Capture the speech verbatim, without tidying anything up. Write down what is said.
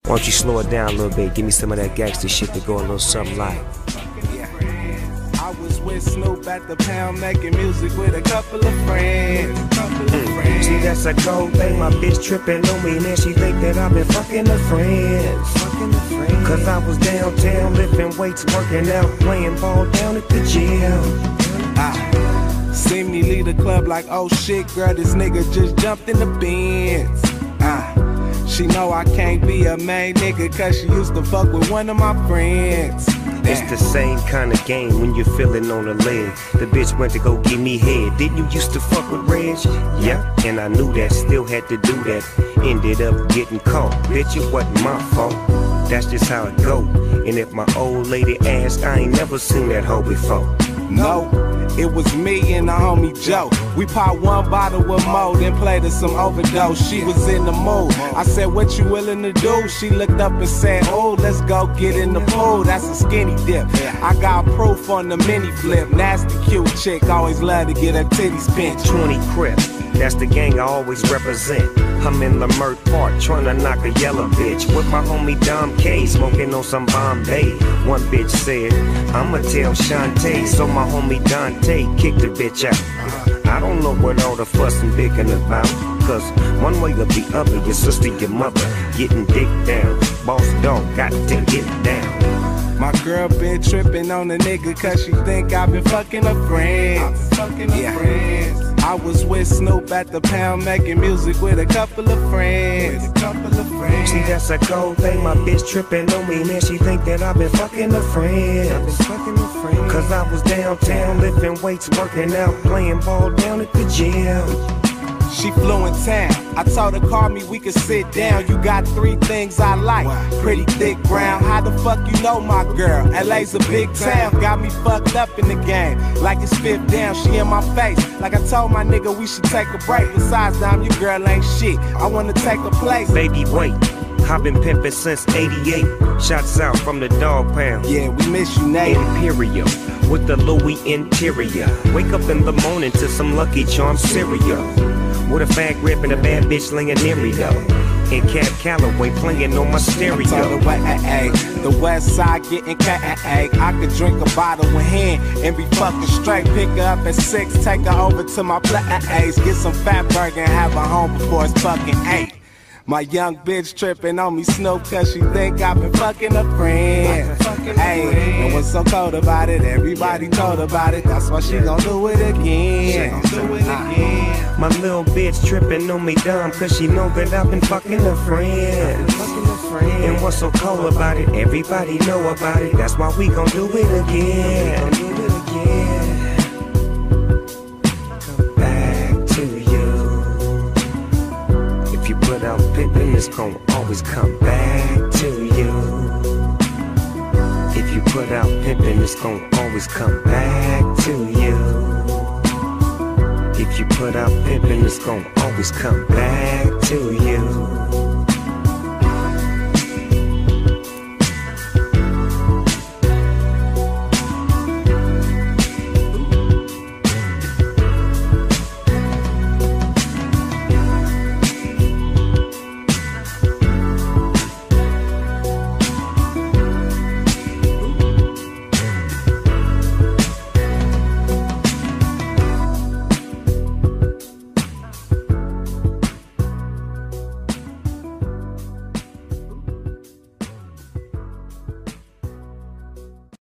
Why don't you slow it down a little bit? Give me some of that gangster shit to go a little something like. I was with Snoop at the pound making music with a couple of friends. Couple of Mm. friends. See, that's a cold thing. My bitch tripping on me, man. She think that I've been fucking her friends. Fucking the friends. Cause I was downtown lifting weights, working out, playing ball down at the gym. Ah, see me leave the club like, oh shit, girl, this nigga just jumped in the Benz. Ah, she know I can't be a main nigga cause she used to fuck with one of my friends. It's the same kind of game when you're feeling on the leg. The bitch went to go give me head. Didn't you used to fuck with Reg? Yeah, and I knew that, still had to do that. Ended up getting caught. Bitch, it wasn't my fault. That's just how it go. And if my old lady asked, I ain't never seen that hoe before. No, it was me and the homie Joe. We popped one bottle of Mo, then played her some overdose. She was in the mood. I said, what you willing to do? She looked up and said, oh, let's go get in the pool. That's a skinny dip. I got proof on the mini flip. Nasty cute chick, always love to get her titties pinched. twenty Crips, that's the gang I always represent. I'm in Lamert Park, trying to knock a yellow bitch with my homie Dom K, smoking on some Bombay. One bitch said, I'ma tell Shantae, so my homie Dante kicked the bitch out. I don't know what all the fuss and bickering about, cause one way or the other, your sister, your mother, getting dick down. Boss dog got to get down. My girl been tripping on a nigga cause she think I been fucking her friends. Fucking her yeah. friends. I was with Snoop at the pound making music with a couple of friends. With a couple of friends. See, that's a cold thing. My bitch tripping on me, man. She think that I've been fucking her friends. I've been fucking her friends. Cause I was downtown lifting weights, working out, playing ball down at the gym. She flew in town. I told her, call me, we could sit down. You got three things I like. Pretty thick brown. How the fuck you know my girl? L A's a big town. Got me fucked up in the game. Like it's fifth down. She in my face. Like I told my nigga we should take a break. Besides, Dom, your girl ain't shit. I wanna take a place. Baby, wait. I've been pimping since eighty-eight. Shots out from the dog pound. Yeah, we miss you, Nate. Imperial with the Louis interior. Wake up in the morning to some Lucky Charms cereal. With a fat grip and a bad bitch laying near me though. And Cat Calloway playing on my stereo. The, way, ay, ay, the west side getting cat. Ay, ay. I could drink a bottle in hand and be fucking straight. Pick her up at six, take her over to my place. Get some fat burger and have her home before it's fucking eight. My young bitch tripping on me Snoop cause she think I've been fucking her friends. Hey, and what's so cold about it? Everybody told about it. That's why she gon' do it again. She gon' do it again. My little bitch tripping on me dumb cause she know that I've been fucking her friends. And what's so cold about it? Everybody know about it. That's why we gon' do it again. Do it again. Come back to you. If you put out pimpin', it's gon' always come back to you. If you put out pimpin', it's gon' always come back to you. If you put out pimpin', it's gon' always come back to you.